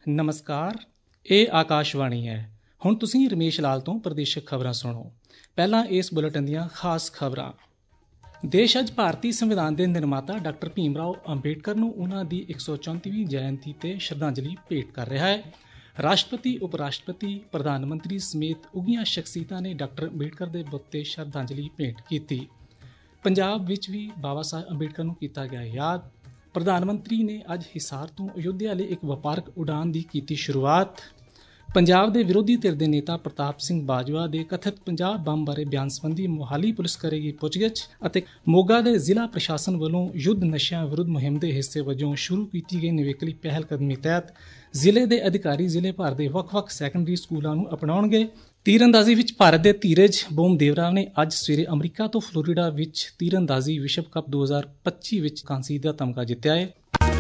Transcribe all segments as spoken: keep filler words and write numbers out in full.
ਨਮਸਕਾਰ, ਇਹ ਆਕਾਸ਼ਵਾਣੀ ਹੈ। ਹੁਣ ਤੁਸੀਂ ਰਮੇਸ਼ ਲਾਲ ਤੋਂ ਪ੍ਰਦੇਸ਼ਕ ਖਬਰਾਂ ਸੁਣੋ। ਪਹਿਲਾਂ ਇਸ ਬੁਲੇਟਿਨ ਦੀਆਂ ਖਾਸ ਖਬਰਾਂ। ਦੇਸ਼ ਅੱਜ ਭਾਰਤੀ ਸੰਵਿਧਾਨ ਦੇ ਨਿਰਮਾਤਾ ਡਾਕਟਰ ਭੀਮ ਰਾਓ ਅੰਬੇਡਕਰ ਨੂੰ ਉਹਨਾਂ ਦੀ ਇੱਕ ਸੌ ਚੌਂਤੀਵੀਂ ਜਯੰਤੀ ਤੇ ਸ਼ਰਧਾਂਜਲੀ ਭੇਟ ਕਰ ਰਿਹਾ ਹੈ। ਰਾਸ਼ਟਰਪਤੀ, ਉਪ ਰਾਸ਼ਟਰਪਤੀ, ਪ੍ਰਧਾਨ ਮੰਤਰੀ ਸਮੇਤ ਉੱਘੀਆਂ ਸ਼ਖਸੀਅਤਾਂ ਨੇ ਡਾਕਟਰ ਅੰਬੇਡਕਰ ਦੇ ਬੁੱਤ ਤੇ ਸ਼ਰਧਾਂਜਲੀ ਭੇਟ ਕੀਤੀ। ਪੰਜਾਬ ਵਿੱਚ ਵੀ ਬਾਬਾ ਸਾਹਿਬ ਅੰਬੇਡਕਰ ਨੂੰ ਕੀਤਾ ਗਿਆ ਯਾਦ। ਪ੍ਰਧਾਨ ਮੰਤਰੀ ਨੇ ਅੱਜ ਹਿਸਾਰ ਤੋਂ ਅਯੁੱਧਿਆ ਲਈ ਇੱਕ ਵਪਾਰਕ ਉਡਾਨ ਦੀ ਕੀਤੀ ਸ਼ੁਰੂਆਤ। ਪੰਜਾਬ ਦੇ ਵਿਰੋਧੀ ਧਿਰ ਦੇ ਨੇਤਾ ਪ੍ਰਤਾਪ ਸਿੰਘ ਬਾਜਵਾ ਦੇ ਕਥਿਤ ਪੰਜਾਬ ਬੰਬ ਬਾਰੇ ਬਿਆਨ ਸੰਬੰਧੀ ਮੋਹਾਲੀ ਪੁਲਿਸ ਕਰੇਗੀ ਪੁੱਛਗਿੱਛ। ਅਤੇ ਮੋਗਾ ਦੇ ਜ਼ਿਲ੍ਹਾ ਪ੍ਰਸ਼ਾਸਨ ਵੱਲੋਂ ਯੁੱਧ ਨਸ਼ਿਆਂ ਵਿਰੁੱਧ ਮੁਹਿੰਮ ਦੇ ਹਿੱਸੇ ਵਜੋਂ ਸ਼ੁਰੂ ਕੀਤੀ ਗਈ ਨਿਵੇਕਲੀ ਪਹਿਲ ਕਦਮੀ ਤਹਿਤ ਜ਼ਿਲ੍ਹੇ ਦੇ ਅਧਿਕਾਰੀ ਜ਼ਿਲ੍ਹੇ ਭਰ ਦੇ ਵੱਖ-ਵੱਖ ਸੈਕੰਡਰੀ ਸਕੂਲਾਂ ਨੂੰ ਅਪਣਾਉਣਗੇ। ਤੀਰਅੰਦਾਜ਼ੀ ਵਿੱਚ ਭਾਰਤ ਦੇ ਧੀਰਜ ਬੋਮਦੇਵਰਾ ਨੇ ਅੱਜ ਸਵੇਰੇ ਅਮਰੀਕਾ ਤੋਂ ਫਲੋਰੀਡਾ ਵਿੱਚ ਤੀਰਅੰਦਾਜ਼ੀ ਵਿਸ਼ਵ ਕੱਪ ਦੋ ਹਜ਼ਾਰ ਪੱਚੀ ਵਿੱਚ ਕਾਂਸੀ ਦਾ ਤਮਗਾ ਜਿੱਤਿਆ ਹੈ।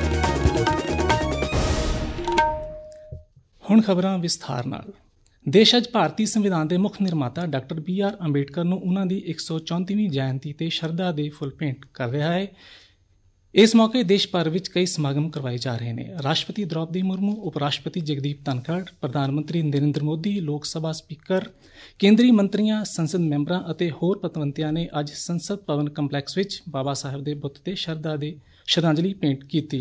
ਹੁਣ ਖਬਰਾਂ ਵਿਸਥਾਰ ਨਾਲ। ਦੇਸ਼ ਅੱਜ ਭਾਰਤੀ ਸੰਵਿਧਾਨ ਦੇ ਮੁੱਖ ਨਿਰਮਾਤਾ ਡਾਕਟਰ ਬੀ ਆਰ ਅੰਬੇਡਕਰ ਨੂੰ ਉਹਨਾਂ ਦੀ ਇੱਕ ਸੌ ਚੌਂਤੀਵੀਂ ਜਯੰਤੀ ਤੇ ਸ਼ਰਧਾ ਦੇ ਫੁੱਲ ਭੇਂਟ ਕਰ ਰਿਹਾ ਹੈ। ਇਸ ਮੌਕੇ ਦੇਸ਼ ਭਰ ਵਿੱਚ ਕਈ ਸਮਾਗਮ ਕਰਵਾਏ ਜਾ ਰਹੇ ਨੇ। ਰਾਸ਼ਟਰਪਤੀ ਦ੍ਰੌਪਦੀ ਮੁਰਮੂ, ਉਪ ਰਾਸ਼ਟਰਪਤੀ ਜਗਦੀਪ ਧਨਖੜ, ਪ੍ਰਧਾਨ ਮੰਤਰੀ ਨਰਿੰਦਰ ਮੋਦੀ, ਲੋਕ ਸਭਾ ਸਪੀਕਰ, ਕੇਂਦਰੀ ਮੰਤਰੀਆਂ, ਸੰਸਦ ਮੈਂਬਰਾਂ ਅਤੇ ਹੋਰ ਪਤਵੰਤਿਆਂ ਨੇ ਅੱਜ ਸੰਸਦ ਭਵਨ ਕੰਪਲੈਕਸ ਵਿੱਚ ਬਾਬਾ ਸਾਹਿਬ ਦੇ ਬੁੱਤ ਤੇ ਸ਼ਰਧਾ ਦੇ ਸ਼ਰਧਾਂਜਲੀ ਭੇਂਟ ਕੀਤੀ।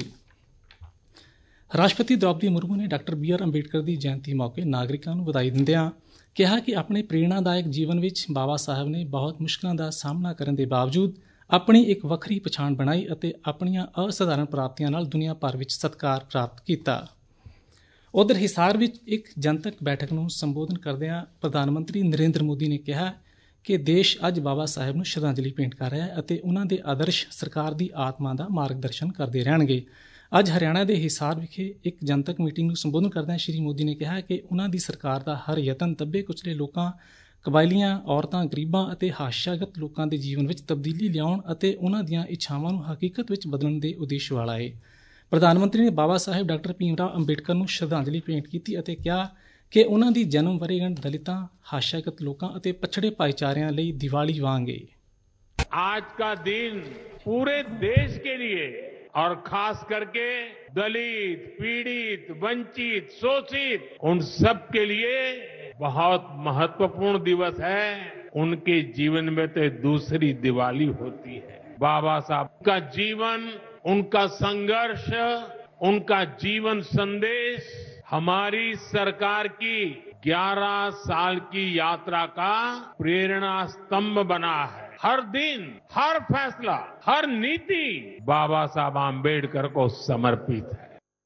ਰਾਸ਼ਟਰਪਤੀ ਦ੍ਰੌਪਦੀ ਮੁਰਮੂ ਨੇ ਡਾਕਟਰ ਬੀ ਆਰ ਅੰਬੇਡਕਰ ਦੀ ਜਯੰਤੀ ਮੌਕੇ ਨਾਗਰਿਕਾਂ ਨੂੰ ਵਧਾਈ ਦਿੰਦਿਆਂ ਕਿਹਾ ਕਿ ਆਪਣੇ ਪ੍ਰੇਰਣਾਦਾਇਕ ਜੀਵਨ ਵਿੱਚ ਬਾਬਾ ਸਾਹਿਬ ਨੇ ਬਹੁਤ ਮੁਸ਼ਕਲਾਂ ਦਾ ਸਾਹਮਣਾ ਕਰਨ ਦੇ ਬਾਵਜੂਦ ਆਪਣੀ ਇੱਕ ਵੱਖਰੀ ਪਛਾਣ ਬਣਾਈ ਅਤੇ ਆਪਣੀਆਂ ਅਸਾਧਾਰਨ ਪ੍ਰਾਪਤੀਆਂ ਨਾਲ ਦੁਨੀਆ ਭਰ ਵਿੱਚ ਸਤਿਕਾਰ ਪ੍ਰਾਪਤ ਕੀਤਾ। ਉਧਰ ਹਿਸਾਰ ਵਿੱਚ ਇੱਕ ਜਨਤਕ ਬੈਠਕ ਨੂੰ ਸੰਬੋਧਨ ਕਰਦਿਆਂ ਪ੍ਰਧਾਨ ਮੰਤਰੀ ਨਰਿੰਦਰ ਮੋਦੀ ਨੇ ਕਿਹਾ ਕਿ ਦੇਸ਼ ਅੱਜ ਬਾਬਾ ਸਾਹਿਬ ਨੂੰ ਸ਼ਰਧਾਂਜਲੀ ਭੇਂਟ ਕਰ ਰਿਹਾ ਹੈ ਅਤੇ ਉਹਨਾਂ ਦੇ ਆਦਰਸ਼ ਸਰਕਾਰ ਦੀ ਆਤਮਾ ਦਾ ਮਾਰਗਦਰਸ਼ਨ ਕਰਦੇ ਰਹਿਣਗੇ। ਅੱਜ ਹਰਿਆਣਾ ਦੇ ਹਿਸਾਰ ਵਿਖੇ ਇੱਕ ਜਨਤਕ ਮੀਟਿੰਗ ਨੂੰ ਸੰਬੋਧਨ ਕਰਦਿਆਂ ਸ਼੍ਰੀ ਮੋਦੀ ਨੇ ਕਿਹਾ ਕਿ ਉਹਨਾਂ ਦੀ ਸਰਕਾਰ ਦਾ ਹਰ ਯਤਨ ਦੱਬੇ ਕੁਚਲੇ ਲੋਕਾਂ, ਕਬਾਇਲੀਆਂ, ਔਰਤਾਂ, ਗਰੀਬਾਂ ਅਤੇ ਹਾਸ਼ਿਆਗਤ ਲੋਕਾਂ ਦੇ ਜੀਵਨ ਵਿੱਚ ਤਬਦੀਲੀ ਲਿਆਉਣ ਅਤੇ ਉਹਨਾਂ ਦੀਆਂ ਇੱਛਾਵਾਂ ਨੂੰ ਹਕੀਕਤ ਵਿੱਚ ਬਦਲਣ ਦੇ ਉਦੇਸ਼ ਵਾਲਾ ਹੈ। ਪ੍ਰਧਾਨ ਮੰਤਰੀ ਨੇ ਬਾਬਾ ਸਾਹਿਬ ਡਾਕਟਰ ਭੀਮ ਰਾਓ ਅੰਬੇਡਕਰ ਨੂੰ ਸ਼ਰਧਾਂਜਲੀ ਭੇਂਟ ਕੀਤੀ ਅਤੇ ਕਿਹਾ ਕਿ ਉਹਨਾਂ ਦੀ ਜਨਮ ਵਰ੍ਹੇਗੰਢ ਦਲਿਤਾਂ, ਹਾਸ਼ਿਆਗਤ ਲੋਕਾਂ ਅਤੇ ਪਛੜੇ ਭਾਈਚਾਰਿਆਂ ਲਈ ਦੀਵਾਲੀ ਵਾਂਗ ਹੈ। आज का दिन पूरे देश के लिए और खास करके दलित, पीड़ित, वंचित, शोषित उन सब के लिए बहुत महत्वपूर्ण दिवस है। उनके जीवन में तो दूसरी दिवाली होती है। बाबा साहब का जीवन, उनका संघर्ष, उनका जीवन संदेश हमारी सरकार की ग्यारह साल की यात्रा का प्रेरणा स्तंभ बना है। हर दिन, हर फैसला, हर नीति बाबा साहब आम्बेडकर को समर्पित है।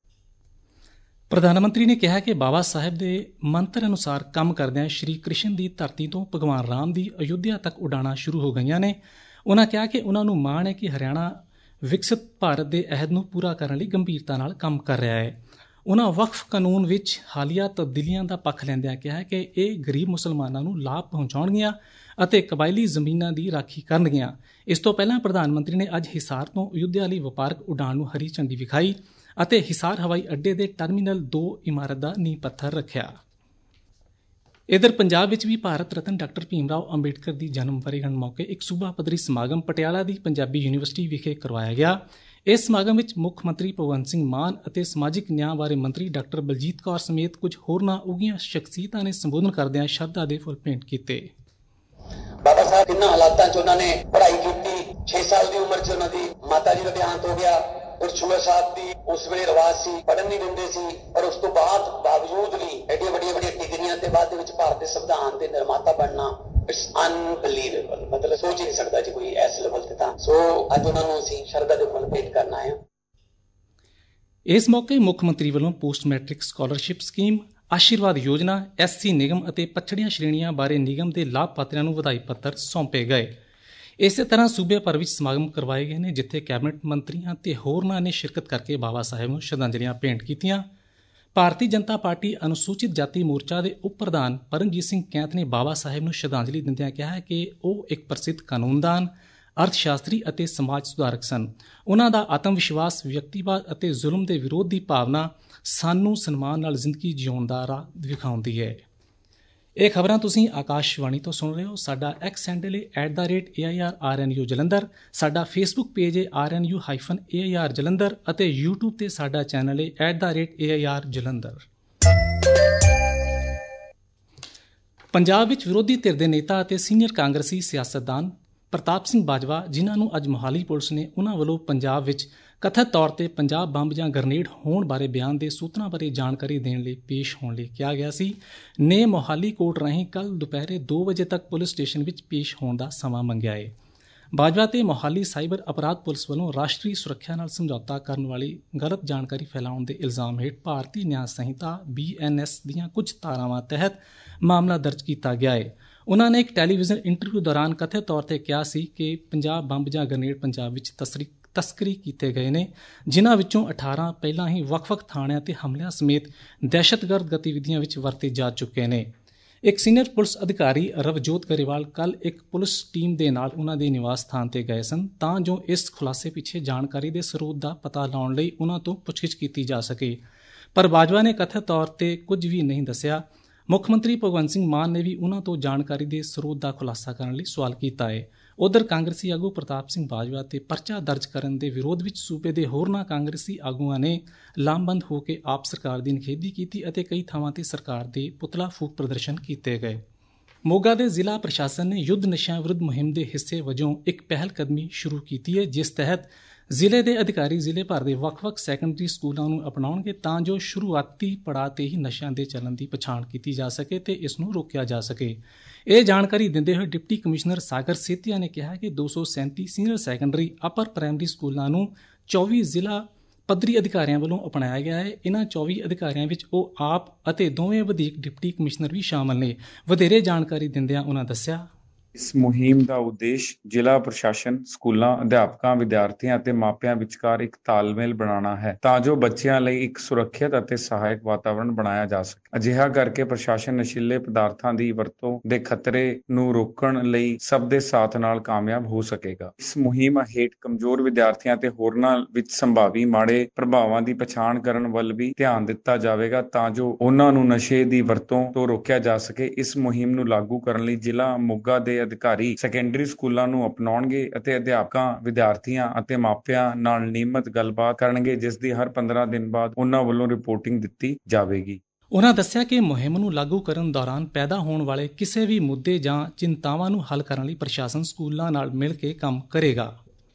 ਪ੍ਰਧਾਨ ਮੰਤਰੀ ਨੇ ਕਿਹਾ ਕਿ ਬਾਬਾ ਸਾਹਿਬ ਦੇ ਮੰਤਰ ਅਨੁਸਾਰ ਕੰਮ ਕਰਦਿਆਂ ਸ਼੍ਰੀ ਕ੍ਰਿਸ਼ਨ ਦੀ ਧਰਤੀ ਤੋਂ ਭਗਵਾਨ ਰਾਮ ਦੀ ਅਯੁੱਧਿਆ ਤੱਕ ਉਡਾਣਾਂ ਸ਼ੁਰੂ ਹੋ ਗਈਆਂ ਨੇ। ਉਹਨਾਂ ਕਿਹਾ ਕਿ ਉਹਨਾਂ ਨੂੰ ਮਾਣ ਹੈ ਕਿ ਹਰਿਆਣਾ ਵਿਕਸਿਤ ਭਾਰਤ ਦੇ ਅਹਿਦ ਨੂੰ ਪੂਰਾ ਕਰਨ ਲਈ ਗੰਭੀਰਤਾ ਨਾਲ ਕੰਮ ਕਰ ਰਿਹਾ ਹੈ। ਉਹਨਾਂ ਵਕਫ ਕਾਨੂੰਨ ਵਿੱਚ ਹਾਲੀਆ ਤਬਦੀਲੀਆਂ ਦਾ ਪੱਖ ਲੈਂਦਿਆਂ ਕਿਹਾ ਕਿ ਇਹ ਗਰੀਬ ਮੁਸਲਮਾਨਾਂ ਨੂੰ ਲਾਭ ਪਹੁੰਚਾਉਣਗੀਆਂ ਅਤੇ ਕਬਾਇਲੀ ਜ਼ਮੀਨਾਂ ਦੀ ਰਾਖੀ ਕਰਨਗੀਆਂ। ਇਸ ਤੋਂ ਪਹਿਲਾਂ ਪ੍ਰਧਾਨ ਮੰਤਰੀ ਨੇ ਅੱਜ ਹਿਸਾਰ ਤੋਂ ਅਯੁੱਧਿਆ ਲਈ ਵਪਾਰਕ ਉਡਾਣ ਨੂੰ ਹਰੀ ਝੰਡੀ ਵਿਖਾਈ ਅਤੇ ਹਿਸਾਰ ਹਵਾਈ ਅੱਡੇ ਦੇ ਟਰਮੀਨਲ ਦੋ ਇਮਾਰਤ ਦਾ ਨੀਂਹ ਪੱਥਰ ਰੱਖਿਆ। ਇਧਰ ਪੰਜਾਬ ਵਿੱਚ ਵੀ ਭਾਰਤ ਰਤਨ ਡਾਕਟਰ ਭੀਮ ਰਾਓ ਅੰਬੇਡਕਰ ਦੀ ਜਨਮ ਵਰ੍ਹੇਗੰਢ ਮੌਕੇ ਇੱਕ ਸੂਬਾ ਪੱਧਰੀ ਸਮਾਗਮ ਪਟਿਆਲਾ ਦੀ ਪੰਜਾਬੀ ਯੂਨੀਵਰਸਿਟੀ ਵਿਖੇ ਕਰਵਾਇਆ ਗਿਆ। ਇਸ ਸਮਾਗਮ ਵਿੱਚ ਮੁੱਖ ਮੰਤਰੀ ਭਗਵੰਤ ਸਿੰਘ ਮਾਨ ਅਤੇ ਸਮਾਜਿਕ ਨਿਆਂ ਬਾਰੇ ਮੰਤਰੀ ਡਾਕਟਰ ਬਲਜੀਤ ਕੌਰ ਸਮੇਤ ਕੁਝ ਹੋਰਨਾਂ ਉੱਘੀਆਂ ਸ਼ਖਸੀਅਤਾਂ ਨੇ ਸੰਬੋਧਨ ਕਰਦਿਆਂ ਸ਼ਰਧਾ ਦੇ ਫੁੱਲ ਭੇਂਟ ਕੀਤੇ। ਬਾਬਾ ਸਾਹਿਬ ਕਿੰਨਾ ਹਾਲਾਤਾਂ 'ਚ ਉਹਨਾਂ ਨੇ ਪੜ੍ਹਾਈ ਕੀਤੀ। ਛੇ ਸਾਲ ਦੀ ਉਮਰ 'ਚ ਉਹਨਾਂ ਦੀ ਮਾਤਾ ਜੀ ਦਾ ਦੇਹਾਂਤ ਹੋ ਗਿਆ। ਫਿਰ ਛੂਆ ਸਾਹਿਬ ਦੀ ਉਸ ਵੇਲੇ ਰਿਵਾਜ ਸੀ, ਪੜ੍ਹਨ ਨਹੀਂ ਦਿੰਦੇ ਸੀ, ਪਰ ਉਸ ਤੋਂ ਬਾਅਦ ਬਾਵਜੂਦ ਵੀ ਐਡੀਆਂ ਵੱਡੀਆਂ ਵੱਡੀਆਂ ਡਿਗਰੀਆਂ ਤੇ ਬਾਅਦ ਦੇ ਵਿੱਚ ਭਾਰਤ ਦੇ ਸੰਵਿਧਾਨ ਦੇ ਨਿਰਮਾਤਾ ਬਣਨਾ ਇਟਸ ਅਨਬਲੀਵੇਬਲ। ਮਤਲਬ ਸੋਚ ਹੀ ਨਹੀਂ ਸਕਦਾ ਜੀ ਕੋਈ ਇਸ ਲੈਵਲ ਤੇ। ਤਾਂ ਸੋ ਅੱਜ ਉਹਨਾਂ ਨੂੰ ਅਸੀਂ ਸ਼ਰਧਾ ਦੇ ਫੁੱਲ ਭੇਟ ਕਰਨ ਆਏ ਹਾਂ। ਇਸ ਮੌਕੇ ਮੁੱਖ ਮੰਤਰੀ ਵੱਲੋਂ post matric scholarship scheme, Ashirwad Yojana, S ਸੀ ਨਿਗਮ ਅਤੇ ਪਛੜੀਆਂ ਸ਼੍ਰੇਣੀਆਂ ਬਾਰੇ ਨਿਗਮ ਦੇ ਲਾਭਪਾਤਰੀਆਂ ਨੂੰ ਵਧਾਈ ਪੱਤਰ ਸੌਂਪੇ ਗਏ। ਇਸੇ ਤਰ੍ਹਾਂ ਸੂਬੇ ਭਰ ਵਿੱਚ ਸਮਾਗਮ ਕਰਵਾਏ ਗਏ ਨੇ ਜਿੱਥੇ ਕੈਬਨਿਟ ਮੰਤਰੀਆਂ ਤੇ ਹੋਰਨਾਂ ਨੇ ਸ਼ਿਰਕਤ ਕਰਕੇ ਬਾਬਾ ਸਾਹਿਬ ਨੂੰ ਸ਼ਰਧਾਂਜਲੀਆਂ ਭੇਂਟ ਕੀਤੀਆਂ। ਭਾਰਤੀ ਜਨਤਾ ਪਾਰਟੀ ਅਨੁਸੂਚਿਤ ਜਾਤੀ ਮੋਰਚਾ ਦੇ ਉਪ ਪ੍ਰਧਾਨ ਪਰਮਜੀਤ ਸਿੰਘ ਕੈਂਥ ਨੇ ਬਾਬਾ ਸਾਹਿਬ ਨੂੰ ਸ਼ਰਧਾਂਜਲੀ ਦਿੰਦਿਆਂ ਕਿਹਾ ਕਿ ਉਹ ਇੱਕ ਪ੍ਰਸਿੱਧ ਕਾਨੂੰਨਦਾਨ, ਅਰਥ ਸ਼ਾਸਤਰੀ ਅਤੇ ਸਮਾਜ ਸੁਧਾਰਕ ਸਨ। ਉਹਨਾਂ ਦਾ ਆਤਮ ਵਿਸ਼ਵਾਸ, ਵਿਅਕਤੀਵਾਦ ਅਤੇ ਜ਼ੁਲਮ ਦੇ ਵਿਰੋਧ ਦੀ ਭਾਵਨਾ ਸਾਨੂੰ ਸਨਮਾਨ ਨਾਲ ਜ਼ਿੰਦਗੀ ਜਿਉਣ ਦਾ ਰਾਹ ਵਿਖਾਉਂਦੀ ਹੈ। ਇਹ ਖਬਰਾਂ ਤੁਸੀਂ ਆਕਾਸ਼ਵਾਣੀ ਤੋਂ ਸੁਣ ਰਹੇ ਹੋ। ਸਾਡਾ ਐਕਸ ਹੈਂਡਲ ਹੈ at the rate A I R R N U Jalandhar, ਸਾਡਾ ਫੇਸਬੁੱਕ ਪੇਜ ਹੈ R N U hyphen A I R Jalandhar ਅਤੇ ਯੂਟਿਊਬ ਤੇ ਸਾਡਾ ਚੈਨਲ ਹੈ at the rate A I R Jalandhar. Punjab ਵਿੱਚ ਵਿਰੋਧੀ ਧਿਰ ਦੇ ਨੇਤਾ ਅਤੇ ਸੀਨੀਅਰ ਕਾਂਗਰਸੀ ਸਿਆਸਤਦਾਨ ਪ੍ਰਤਾਪ ਸਿੰਘ ਬਾਜਵਾ, ਜਿਨ੍ਹਾਂ ਨੂੰ ਅੱਜ ਮੋਹਾਲੀ ਪੁਲਿਸ ਨੇ ਉਹਨਾਂ ਵੱਲੋਂ ਪੰਜਾਬ ਵਿੱਚ ਕਥਿਤ ਤੌਰ ਤੇ ਪੰਜਾਬ ਬੰਬ ਜਾਂ ਗ੍ਰਨੇਡ ਹੋਣ ਬਾਰੇ ਬਿਆਨ ਦੇ ਸੂਤਰਾਂ ਬਾਰੇ ਜਾਣਕਾਰੀ ਦੇਣ ਲਈ ਪੇਸ਼ ਹੋਣ ਲਈ ਕਿਹਾ ਗਿਆ ਸੀ, ਨੇ ਮੋਹਾਲੀ ਕੋਰਟ ਰਾਹੀਂ ਕੱਲ੍ਹ ਦੁਪਹਿਰੇ ਦੋ ਵਜੇ ਤੱਕ ਪੁਲਿਸ ਸਟੇਸ਼ਨ ਵਿੱਚ ਪੇਸ਼ ਹੋਣ ਦਾ ਸਮਾਂ ਮੰਗਿਆ ਹੈ। ਬਾਜਵਾ ਤੇ ਮੋਹਾਲੀ ਸਾਈਬਰ ਅਪਰਾਧ ਪੁਲਿਸ ਵੱਲੋਂ ਰਾਸ਼ਟਰੀ ਸੁਰੱਖਿਆ ਨਾਲ ਸਮਝੌਤਾ ਕਰਨ ਵਾਲੀ ਗਲਤ ਜਾਣਕਾਰੀ ਫੈਲਾਉਣ ਦੇ ਇਲਜ਼ਾਮ ਹੇਠ ਭਾਰਤੀ ਨਿਆਂ ਸੰਹਿਤਾ ਬੀ ਐਨ ਐਸ ਦੀਆਂ ਕੁਝ ਧਾਰਾਵਾਂ ਤਹਿਤ ਮਾਮਲਾ ਦਰਜ ਕੀਤਾ ਗਿਆ ਹੈ। ਉਨ੍ਹਾਂ ਨੇ ਇੱਕ ਟੈਲੀਵਿਜ਼ਨ ਇੰਟਰਵਿਊ ਦੌਰਾਨ ਕਥਿਤ ਤੌਰ ਤੇ ਕਿਹਾ ਸੀ ਕਿ ਪੰਜਾਬ ਬੰਬ ਜਾਂ ਗ੍ਰਨੇਡ ਪੰਜਾਬ ਵਿੱਚ ਤਸਰੀ ਤਸਕਰੀ ਕੀਤੇ ਗਏ ਨੇ, ਜਿਨ੍ਹਾਂ ਵਿੱਚੋਂ ਅਠਾਰਾਂ ਪਹਿਲਾਂ ਹੀ ਵੱਖ-ਵੱਖ ਥਾਣਿਆਂ ਤੇ ਹਮਲਿਆਂ ਸਮੇਤ ਦਹਿਸ਼ਤਗਰਦ ਗਤੀਵਿਧੀਆਂ ਵਿੱਚ ਵਰਤੇ ਜਾ ਚੁੱਕੇ ਨੇ। ਇੱਕ ਸੀਨੀਅਰ ਪੁਲਿਸ ਅਧਿਕਾਰੀ ਰਵਜੋਤ ਗਰੇਵਾਲ ਕੱਲ੍ਹ ਇੱਕ ਪੁਲਿਸ ਟੀਮ ਦੇ ਨਾਲ ਉਨ੍ਹਾਂ ਦੇ ਨਿਵਾਸ ਸਥਾਨ ਤੇ ਗਏ ਸਨ ਤਾਂ ਜੋ ਇਸ ਖੁਲਾਸੇ ਪਿੱਛੇ ਜਾਣਕਾਰੀ ਦੇ ਸਰੋਤ ਦਾ ਪਤਾ ਲਾਉਣ ਲਈ ਉਨ੍ਹਾਂ ਤੋਂ ਪੁੱਛਗਿੱਛ ਕੀਤੀ ਜਾ ਸਕੇ, ਪਰ ਬਾਜਵਾ ਨੇ ਕਥਿਤ ਤੌਰ ਤੇ ਕੁਝ ਵੀ ਨਹੀਂ ਦੱਸਿਆ। ਮੁੱਖ ਮੰਤਰੀ ਭਗਵੰਤ ਸਿੰਘ ਮਾਨ ਨੇ ਵੀ ਉਨ੍ਹਾਂ ਤੋਂ ਜਾਣਕਾਰੀ ਦੇ ਸਰੋਤ ਦਾ ਖੁਲਾਸਾ ਕਰਨ ਲਈ ਸਵਾਲ ਕੀਤਾ ਹੈ। ਉਧਰ ਕਾਂਗਰਸੀ ਆਗੂ ਪ੍ਰਤਾਪ ਸਿੰਘ ਬਾਜਵਾ ਤੇ ਪਰਚਾ ਦਰਜ ਕਰਨ ਦੇ ਵਿਰੋਧ ਵਿੱਚ ਸੂਬੇ ਦੇ ਹੋਰਨਾਂ ਕਾਂਗਰਸੀ ਆਗੂਆਂ ਨੇ ਲਾਮਬੰਦ ਹੋ ਕੇ ਆਪ ਸਰਕਾਰ ਦੀ ਨਿਖੇਧੀ ਕੀਤੀ ਅਤੇ ਕਈ ਥਾਵਾਂ ਤੇ ਸਰਕਾਰ ਦੇ ਪੁਤਲਾ ਫੂਕ ਪ੍ਰਦਰਸ਼ਨ ਕੀਤੇ ਗਏ। ਮੋਗਾ ਦੇ ਜ਼ਿਲ੍ਹਾ ਪ੍ਰਸ਼ਾਸਨ ਨੇ ਯੁੱਧ ਨਸ਼ਿਆਂ ਵਿਰੁੱਧ ਮੁਹਿੰਮ ਦੇ ਹਿੱਸੇ ਵਜੋਂ ਇੱਕ ਪਹਿਲ ਕਦਮੀ ਸ਼ੁਰੂ ਕੀਤੀ ਹੈ, ਜਿਸ ਤਹਿਤ ਜ਼ਿਲ੍ਹੇ ਦੇ ਅਧਿਕਾਰੀ ਜ਼ਿਲ੍ਹੇ ਭਰ ਦੇ ਵੱਖ-ਵੱਖ ਸੈਕੰਡਰੀ ਸਕੂਲਾਂ ਨੂੰ ਅਪਣਾਉਣਗੇ ਤਾਂ ਜੋ ਸ਼ੁਰੂਆਤੀ ਪੜਾਅ ਤੇ ਹੀ ਨਸ਼ਿਆਂ ਦੇ ਚੱਲਣ ਦੀ ਪਛਾਣ ਕੀਤੀ ਜਾ ਸਕੇ ਤੇ ਇਸ ਨੂੰ ਰੋਕਿਆ ਜਾ ਸਕੇ। ਇਹ ਜਾਣਕਾਰੀ ਦਿੰਦੇ ਹੋਏ ਡਿਪਟੀ ਕਮਿਸ਼ਨਰ ਸਾਗਰ ਸੇਤੀਆ ਨੇ ਕਿਹਾ ਕਿ ਦੋ ਸੌ ਸੈਂਤੀ ਸੀਨੀਅਰ ਸੈਕੰਡਰੀ ਅਪਰ ਪ੍ਰਾਇਮਰੀ ਸਕੂਲਾਂ ਨੂੰ ਚੌਵੀ ਜ਼ਿਲ੍ਹਾ ਪੱਧਰੀ ਅਧਿਕਾਰੀਆਂ ਵੱਲੋਂ ਅਪਣਾਇਆ ਗਿਆ ਹੈ। ਇਨ੍ਹਾਂ ਚੌਵੀ ਅਧਿਕਾਰੀਆਂ ਵਿੱਚ ਉਹ ਆਪ ਅਤੇ ਦੋਵੇਂ ਵਧੀਕ ਡਿਪਟੀ ਕਮਿਸ਼ਨਰ ਵੀ ਸ਼ਾਮਲ ਨੇ। ਵਧੇਰੇ ਜਾਣਕਾਰੀ ਦਿੰਦਿਆਂ ਉਨ੍ਹਾਂ ਦੱਸਿਆ, ਇਸ ਮੁਹਿੰਮ ਦਾ ਉਦੇਸ਼ ਜ਼ਿਲ੍ਹਾ ਪ੍ਰਸ਼ਾਸਨ, ਸਕੂਲਾਂ, ਅਧਿਆਪਕਾਂ, ਵਿਦਿਆਰਥੀਆਂ ਅਤੇ ਮਾਪਿਆਂ ਵਿਚਕਾਰ ਇੱਕ ਤਾਲਮੇਲ ਬਣਾਉਣਾ ਹੈ ਤਾਂ ਜੋ ਬੱਚਿਆਂ ਲਈ ਇੱਕ ਸੁਰੱਖਿਅਤ ਅਤੇ ਸਹਾਇਕ ਵਾਤਾਵਰਣ ਬਣਾਇਆ ਜਾ ਸਕੇ। ਅਜਿਹਾ ਕਰਕੇ ਪ੍ਰਸ਼ਾਸਨ ਨਸ਼ੀਲੇ ਪਦਾਰਥਾਂ ਦੀ ਵਰਤੋਂ ਦੇ ਖਤਰੇ ਨੂੰ ਰੋਕਣ ਲਈ ਸਭ ਦੇ ਸਾਥ ਨਾਲ ਕਾਮਯਾਬ ਹੋ ਸਕੇਗਾ। ਇਸ ਮੁਹਿੰਮ ਹੇਠ ਕਮਜ਼ੋਰ ਵਿਦਿਆਰਥੀਆਂ ਤੇ ਹੋਰਨਾਂ ਵਿੱਚ ਸੰਭਾਵੀ ਮਾੜੇ ਪ੍ਰਭਾਵਾਂ ਦੀ ਪਛਾਣ ਕਰਨ ਵੱਲ ਵੀ ਧਿਆਨ ਦਿੱਤਾ ਜਾਵੇਗਾ ਤਾਂ ਜੋ ਉਹਨਾਂ ਨੂੰ ਨਸ਼ੇ ਦੀ ਵਰਤੋਂ ਤੋਂ ਰੋਕਿਆ ਜਾ ਸਕੇ। ਇਸ ਮੁਹਿੰਮ ਨੂੰ ਲਾਗੂ ਕਰਨ ਲਈ ਜ਼ਿਲ੍ਹਾ ਮੋਗਾ ਦੇ ਅਧਿਕਾਰੀ ਸੈਕੰਡਰੀ ਸਕੂਲਾਂ ਨੂੰ ਅਪਣਾਉਣਗੇ ਅਤੇ ਅਧਿਆਪਕਾਂ, ਵਿਦਿਆਰਥੀਆਂ ਅਤੇ ਮਾਪਿਆਂ ਨਾਲ ਨਿਯਮਿਤ ਗੱਲਬਾਤ ਕਰਨਗੇ, ਜਿਸ ਦੀ ਹਰ ਪੰਦਰਾਂ ਦਿਨ ਬਾਅਦ ਉਹਨਾਂ ਵੱਲੋਂ ਰਿਪੋਰਟਿੰਗ ਦਿੱਤੀ ਜਾਵੇਗੀ। ਉਨ੍ਹਾਂ ਦੱਸਿਆ ਕਿ ਮੁਹਿੰਮ ਨੂੰ ਲਾਗੂ ਕਰਨ ਦੌਰਾਨ ਪੈਦਾ ਹੋਣ ਵਾਲੇ ਕਿਸੇ ਵੀ ਮੁੱਦੇ ਜਾਂ ਚਿੰਤਾਵਾਂ ਨੂੰ ਹੱਲ ਕਰਨ ਲਈ ਪ੍ਰਸ਼ਾਸਨ ਸਕੂਲਾਂ ਨਾਲ ਮਿਲ ਕੇ ਕੰਮ ਕਰੇਗਾ।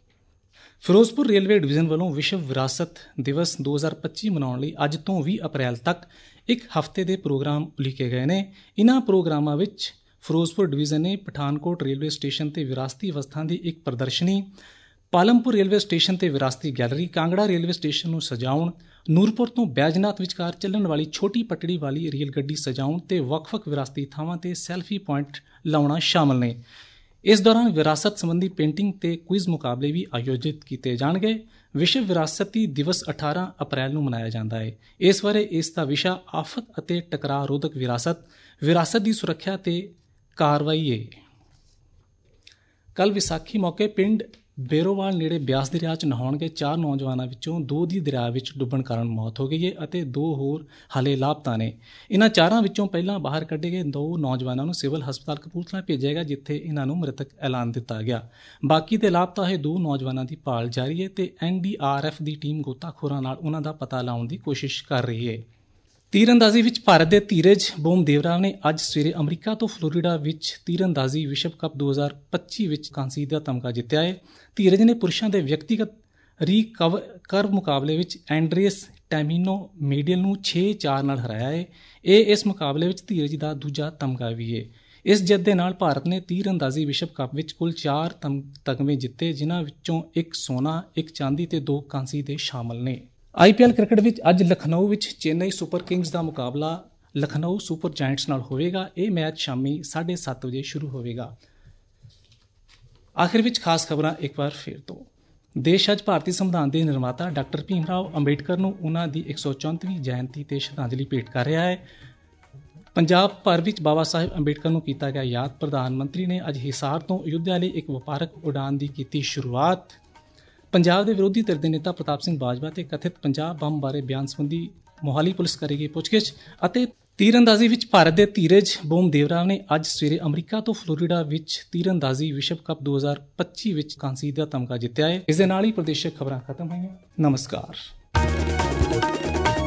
ਫਿਰੋਜ਼ਪੁਰ ਰੇਲਵੇ ਡਿਵੀਜ਼ਨ ਵੱਲੋਂ ਵਿਸ਼ਵ ਵਿਰਾਸਤ ਦਿਵਸ ਦੋ ਹਜ਼ਾਰ ਪੱਚੀ ਮਨਾਉਣ ਲਈ ਅੱਜ ਤੋਂ ਵੀਹ ਅਪ੍ਰੈਲ ਤੱਕ ਇੱਕ ਹਫ਼ਤੇ ਦੇ ਪ੍ਰੋਗਰਾਮ ਉਲੀਕੇ ਗਏ ਨੇ। ਇਨ੍ਹਾਂ ਪ੍ਰੋਗਰਾਮਾਂ ਵਿੱਚ ਫਿਰੋਜ਼ਪੁਰ ਡਿਵੀਜ਼ਨ ਨੇ ਪਠਾਨਕੋਟ ਰੇਲਵੇ ਸਟੇਸ਼ਨ ਤੇ ਵਿਰਾਸਤੀ ਵਸਤਾਂ ਦੀ ਇੱਕ ਪ੍ਰਦਰਸ਼ਨੀ, ਪਾਲਮਪੁਰ ਰੇਲਵੇ ਸਟੇਸ਼ਨ ਤੇ ਵਿਰਾਸਤੀ ਗੈਲਰੀ, ਕਾਂਗੜਾ ਰੇਲਵੇ ਸਟੇਸ਼ਨ ਨੂੰ ਸਜਾਉਣ, ਨੂਰਪੁਰ ਤੋਂ ਬੈਜਨਾਥ ਵਿਚਕਾਰ ਚੱਲਣ ਵਾਲੀ ਛੋਟੀ ਪਟੜੀ ਵਾਲੀ ਰੇਲ ਗੱਡੀ ਸਜਾਉਣ ਤੇ ਵੱਖ-ਵੱਖ ਵਿਰਾਸਤੀ ਥਾਵਾਂ ਤੇ ਸੈਲਫੀ ਪੁਆਇੰਟ ਲਾਉਣਾ ਸ਼ਾਮਲ ਨੇ। ਇਸ ਦੌਰਾਨ ਵਿਰਾਸਤ ਸੰਬੰਧੀ ਪੇਂਟਿੰਗ ਤੇ ਕੁਇਜ਼ ਮੁਕਾਬਲੇ ਵੀ ਆਯੋਜਿਤ ਕੀਤੇ ਜਾਣਗੇ। ਵਿਸ਼ਵ ਵਿਰਾਸਤੀ ਦਿਵਸ ਅਠਾਰਾਂ ਅਪ੍ਰੈਲ ਨੂੰ ਮਨਾਇਆ ਜਾਂਦਾ ਹੈ। ਇਸ ਬਾਰੇ ਇਸ ਦਾ ਵਿਸ਼ਾ ਆਫਤ ਅਤੇ ਟਕਰਾਅ ਰੋਧਕ ਵਿਰਾਸਤ, ਵਿਰਾਸਤ ਦੀ ਸੁਰੱਖਿਆ ਤੇ ਕਾਰਵਾਈ ਹੈ। ਕੱਲ੍ਹ ਵਿਸਾਖੀ ਮੌਕੇ ਪਿੰਡ ਬੇਰੋਵਾਲ ਨੇੜੇ ਬਿਆਸ ਦਰਿਆ 'ਚ ਨਹਾਉਣ ਗਏ ਚਾਰ ਨੌਜਵਾਨਾਂ ਵਿੱਚੋਂ ਦੋ ਦੀ ਦਰਿਆ ਵਿੱਚ ਡੁੱਬਣ ਕਾਰਨ ਮੌਤ ਹੋ ਗਈ ਹੈ ਅਤੇ ਦੋ ਹੋਰ ਹਾਲੇ ਲਾਪਤਾ ਨੇ। ਇਨ੍ਹਾਂ ਚਾਰਾਂ ਵਿੱਚੋਂ ਪਹਿਲਾਂ ਬਾਹਰ ਕੱਢੇ ਗਏ ਦੋ ਨੌਜਵਾਨਾਂ ਨੂੰ ਸਿਵਲ ਹਸਪਤਾਲ ਕਪੂਰਥਲਾ ਭੇਜਿਆ ਗਿਆ, ਜਿੱਥੇ ਇਹਨਾਂ ਨੂੰ ਮ੍ਰਿਤਕ ਐਲਾਨ ਦਿੱਤਾ ਗਿਆ। ਬਾਕੀ ਦੇ ਲਾਪਤਾ ਹੋਏ ਦੋ ਨੌਜਵਾਨਾਂ ਦੀ ਭਾਲ ਜਾਰੀ ਹੈ ਤੇ ਐਨ ਡੀ ਆਰ ਐਫ ਦੀ ਟੀਮ ਗੋਤਾਖੋਰਾਂ ਨਾਲ ਉਹਨਾਂ ਦਾ ਪਤਾ ਲਾਉਣ ਦੀ ਕੋਸ਼ਿਸ਼ ਕਰ ਰਹੀ ਹੈ। ਤੀਰਅੰਦਾਜ਼ੀ ਵਿੱਚ ਭਾਰਤ ਦੇ ਧੀਰਜ ਬੋਮਦੇਵਰਾ ਨੇ ਅੱਜ ਸਵੇਰੇ ਅਮਰੀਕਾ ਤੋਂ ਫਲੋਰੀਡਾ ਵਿੱਚ ਤੀਰਅੰਦਾਜ਼ੀ ਵਿਸ਼ਵ ਕੱਪ ਦੋ ਹਜ਼ਾਰ ਪੱਚੀ ਵਿੱਚ ਕਾਂਸੀ ਦਾ ਤਮਗਾ ਜਿੱਤਿਆ ਹੈ। ਧੀਰਜ ਨੇ ਪੁਰਸ਼ਾਂ ਦੇ ਵਿਅਕਤੀਗਤ ਰੀਕਰਵ ਮੁਕਾਬਲੇ ਵਿੱਚ ਐਂਡਰੀਅਸ ਟੈਮਿਨੋ ਮੇਡੀਅਲ ਨੂੰ ਛੇ ਚਾਰ ਨਾਲ ਹਰਾਇਆ ਹੈ। ਇਹ ਇਸ ਮੁਕਾਬਲੇ ਵਿੱਚ ਧੀਰਜ ਦਾ ਦੂਜਾ ਤਮਗਾ ਵੀ ਹੈ। ਇਸ ਜਿੱਤ ਦੇ ਨਾਲ ਭਾਰਤ ਨੇ ਤੀਰਅੰਦਾਜ਼ੀ ਵਿਸ਼ਵ ਕੱਪ ਵਿੱਚ ਕੁੱਲ ਚਾਰ ਤਗਮੇ ਜਿੱਤੇ, ਜਿਨ੍ਹਾਂ ਵਿੱਚੋਂ ਇੱਕ ਸੋਨਾ, ਇੱਕ ਚਾਂਦੀ ਤੇ ਦੋ ਕਾਂਸੀ ਦੇ ਸ਼ਾਮਲ ਨੇ। ਆਈ ਪੀ ਐਲ ਕ੍ਰਿਕਟ ਵਿੱਚ ਅੱਜ ਲਖਨਊ ਵਿੱਚ ਚੇਨਈ ਸੁਪਰ ਕਿੰਗਜ਼ ਦਾ ਮੁਕਾਬਲਾ ਲਖਨਊ ਸੁਪਰ ਜਾਇੰਟਸ ਨਾਲ ਹੋਵੇਗਾ। ਇਹ ਮੈਚ ਸ਼ਾਮੀ ਸਾਢੇ ਸੱਤ ਵਜੇ ਸ਼ੁਰੂ ਹੋਵੇਗਾ। ਆਖਿਰ ਵਿੱਚ ਖਾਸ ਖਬਰਾਂ ਇੱਕ ਵਾਰ ਫਿਰ ਤੋਂ। ਦੇਸ਼ ਅੱਜ ਭਾਰਤੀ ਸੰਵਿਧਾਨ ਦੇ ਨਿਰਮਾਤਾ ਡਾਕਟਰ ਭੀਮ ਰਾਓ ਅੰਬੇਡਕਰ ਨੂੰ ਉਹਨਾਂ ਦੀ ਇੱਕ ਸੌ ਚੌਂਤਵੀਂ ਜਯੰਤੀ ਤੇ ਸ਼ਰਧਾਂਜਲੀ ਭੇਟ ਕਰ ਰਿਹਾ ਹੈ। ਪੰਜਾਬ ਭਰ ਵਿੱਚ ਬਾਬਾ ਸਾਹਿਬ ਅੰਬੇਡਕਰ ਨੂੰ ਕੀਤਾ ਗਿਆ ਯਾਦ। ਪ੍ਰਧਾਨ ਮੰਤਰੀ ਨੇ ਅੱਜ ਹਿਸਾਰ ਤੋਂ ਅਯੁੱਧਿਆ ਲਈ ਇੱਕ ਵਪਾਰਕ ਉਡਾਨ ਦੀ ਕੀਤੀ ਸ਼ੁਰੂਆਤ। ਪੰਜਾਬ ਦੇ ਵਿਰੋਧੀ ਧਿਰ ਦੇ ਨੇਤਾ ਪ੍ਰਤਾਪ ਸਿੰਘ ਬਾਜਵਾ ਤੇ ਕਥਿਤ ਪੰਜਾਬ ਬੰਬ ਬਾਰੇ ਬਿਆਨ ਸੰਬੰਧੀ ਮੋਹਾਲੀ ਪੁਲਿਸ ਕਰੇਗੀ ਪੁੱਛਗਿੱਛ ਅਤੇ ਤੀਰਅੰਦਾਜ਼ੀ ਵਿੱਚ ਭਾਰਤ ਦੇ ਧੀਰਜ ਬੋਮਦੇਵਰਾ ਨੇ ਅੱਜ ਸਵੇਰੇ ਅਮਰੀਕਾ ਤੋਂ ਫਲੋਰੀਡਾ ਵਿੱਚ ਤੀਰਅੰਦਾਜ਼ੀ ਵਿਸ਼ਵ ਕੱਪ ਦੋ ਹਜ਼ਾਰ ਪੱਚੀ ਵਿੱਚ ਕਾਂਸੀ ਦਾ ਤਮਗਾ ਜਿੱਤਿਆ ਹੈ। ਇਸ ਦੇ ਨਾਲ ਹੀ ਪ੍ਰਦੇਸ਼ਕ ਖਬਰਾਂ ਖਤਮ ਹੋਈਆਂ। ਨਮਸਕਾਰ।